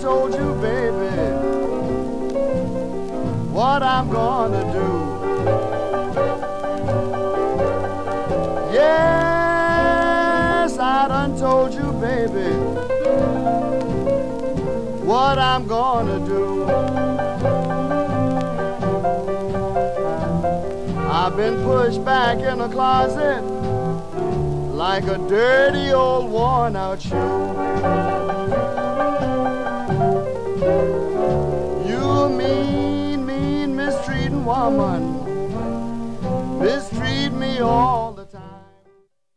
told you, baby, what I'm gonna do. Yes, I done told you, baby, what I'm gonna do. I've been pushed back in a closet like a dirty old worn out shoe. You mean, mistreating woman,